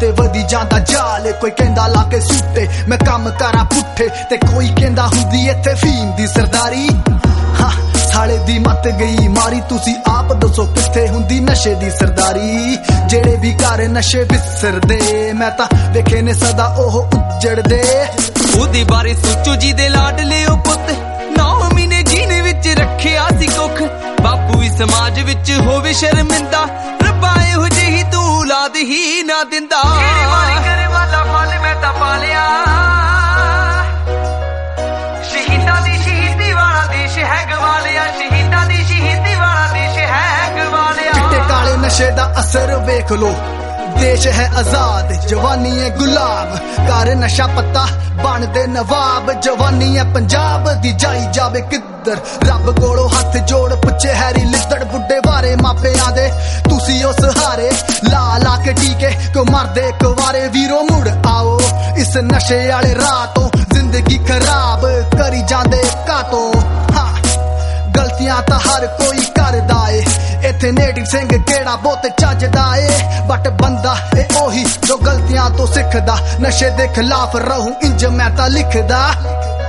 ते वधी जांदा जाल कोई कहंदा ला के सूटे मैं काम करा पुट्ठे ते कोई कहंदा हुंदी इत्थे फीम दी सरदारी हाँ साले दी मत गई मारी तुसी आप दसो किथे हुंदी नशे दी सरदारी जेड़े भी घर नशे विसरदे मैं तां वेखे ने सदा ओह उजड़दे ओदी बारे सोचो जी दे लाडले ओ पुत्त 9 महीने जीने विच रखिया सी कुख बापू भी समाज विच होवे शर्मिंदा रब्बा एहो जेही तू औलाद ही ना दिंदा मारी करे वाला फल मैं तां पालिया शहीदां दी शहीदी वाला देश है गवालिया शहीदां दी शहीदी वाला देश है गवालिया चिट्टे काले नशे दा असर वेख लो देश है आजाद जवानी है गुलाम कर नशा पत्ता बन दे नवाब जवानी है पंजाब दी जाई जावे किधर रब कोलों हथ जोड़ पुछे हैरी लिदड़ बुड्ढे बारे मापियां दे तुसी उस हारे ला ला के टीके क्यों मरदे कुवारे वीरो मुड़ आओ इस नशे वाले राह तो जिंदगी खराब करी जांदे कातों हाँ गलतियां तां हर कोई करदा ए इत्थे नेटिव सिंह केड़ा बहुत चजदा ए बट बंदा ए ओही जो गलतियां तो सिखदा नशे दे खिलाफ रहूं इंज मैं तां लिखदा